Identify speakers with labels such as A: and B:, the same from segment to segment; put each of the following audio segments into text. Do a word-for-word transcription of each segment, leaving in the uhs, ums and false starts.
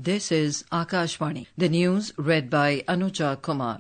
A: This is Akashvani. The news read by Anuja Kumar.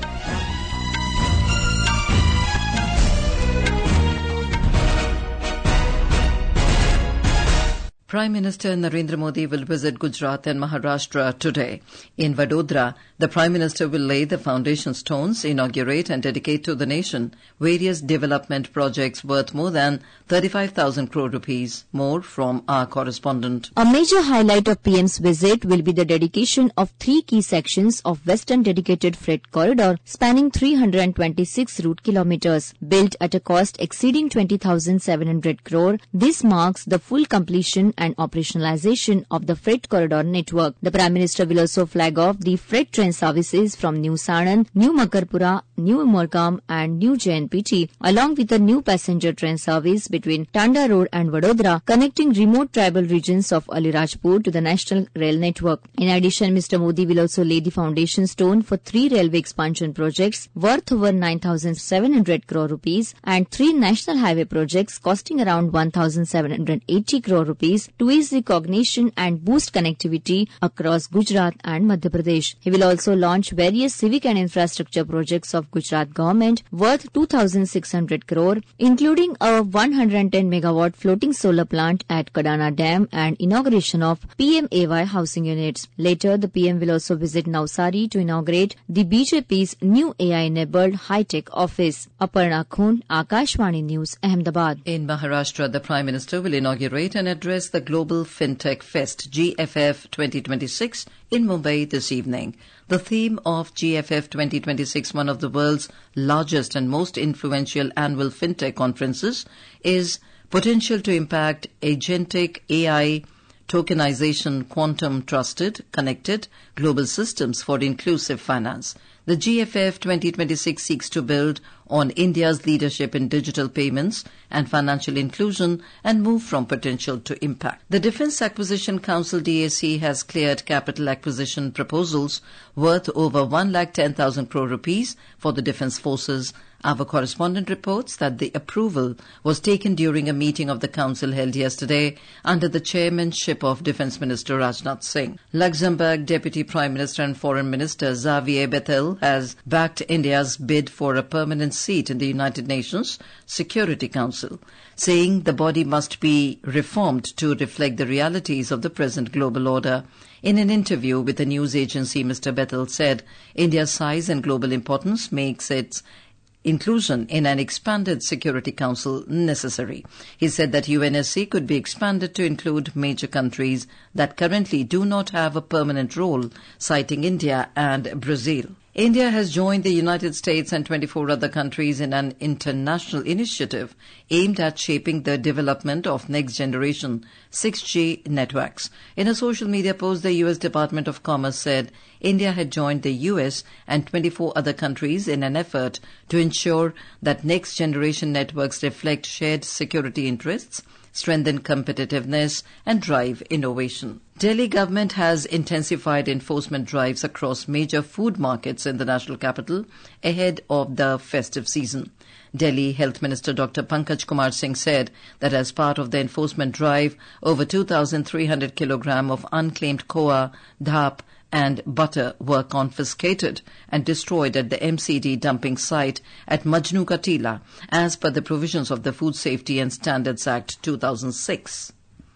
A: Prime Minister Narendra Modi will visit Gujarat and Maharashtra today. In Vadodara, the Prime Minister will lay the foundation stones, inaugurate and dedicate to the nation various development projects worth more than thirty-five thousand crore rupees. More from our correspondent.
B: A major highlight of P M's visit will be the dedication of three key sections of Western Dedicated Freight Corridor spanning three hundred twenty-six route kilometres. Built at a cost exceeding twenty thousand seven hundred crore, this marks the full completion and operationalization of the freight corridor network. The Prime Minister will also flag off the freight train services from New Sanand, New Makarpura, New Umbergaon and New J N P T, along with a new passenger train service between Tanda Road and Vadodara, connecting remote tribal regions of Alirajpur to the national rail network. In addition, Mister Modi will also lay the foundation stone for three railway expansion projects worth over nine thousand seven hundred crore rupees and three national highway projects costing around one thousand seven hundred eighty crore rupees to ease recognition and boost connectivity across Gujarat and Madhya Pradesh. He will also launch various civic and infrastructure projects of Gujarat government worth two thousand six hundred crore, including a one hundred ten megawatt floating solar plant at Kadana Dam and inauguration of P M A Y housing units. Later, the P M will also visit Navsari to inaugurate the B J P's new A I-enabled high-tech office. Aparna Khun, Akashvani News, Ahmedabad.
A: In Maharashtra, the Prime Minister will inaugurate and address the Global FinTech Fest G F F twenty twenty-six in Mumbai this evening. The theme of G F F twenty twenty-six, one of the world's largest and most influential annual fintech conferences, is potential to impact agentic A I, tokenization, quantum trusted, connected global systems for inclusive finance. The G F F twenty twenty-six seeks to build on India's leadership in digital payments and financial inclusion and move from potential to impact. The Defence Acquisition Council D A C has cleared capital acquisition proposals worth over one lakh ten thousand crore rupees for the defence forces. Our correspondent reports that the approval was taken during a meeting of the council held yesterday under the chairmanship of Defence Minister Rajnath Singh. Luxembourg Deputy Prime Minister and Foreign Minister Xavier Bettel has backed India's bid for a permanent seat in the United Nations Security Council, saying the body must be reformed to reflect the realities of the present global order. In an interview with a news agency, Mister Bettel said India's size and global importance makes its inclusion in an expanded Security Council necessary. He said that U N S C could be expanded to include major countries that currently do not have a permanent role, citing India and Brazil. India has joined the United States and twenty-four other countries in an international initiative aimed at shaping the development of next-generation six G networks. In a social media post, the U S Department of Commerce said India had joined the U S and twenty-four other countries in an effort to ensure that next-generation networks reflect shared security interests, strengthen competitiveness and drive innovation. Delhi government has intensified enforcement drives across major food markets in the national capital ahead of the festive season. Delhi Health Minister Doctor Pankaj Kumar Singh said that as part of the enforcement drive, over two thousand three hundred kilograms of unclaimed koa, dhap and butter were confiscated and destroyed at the M C D dumping site at Majnu Ka Tila, as per the provisions of the Food Safety and Standards Act two thousand six.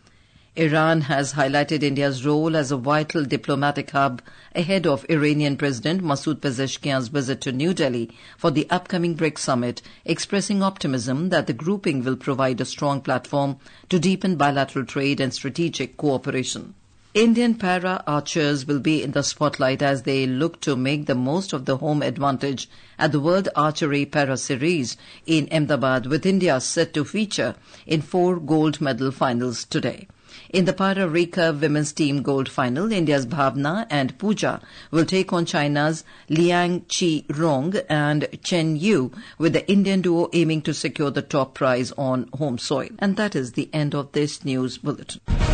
A: Iran has highlighted India's role as a vital diplomatic hub ahead of Iranian President Masoud Pezeshkian's visit to New Delhi for the upcoming BRICS summit, expressing optimism that the grouping will provide a strong platform to deepen bilateral trade and strategic cooperation. Indian para-archers will be in the spotlight as they look to make the most of the home advantage at the World Archery Para Series in Ahmedabad, with India set to feature in four gold medal finals today. In the para-recurve women's team gold final, India's Bhavna and Pooja will take on China's Liang Qi-rong and Chen Yu, with the Indian duo aiming to secure the top prize on home soil. And that is the end of this news bulletin.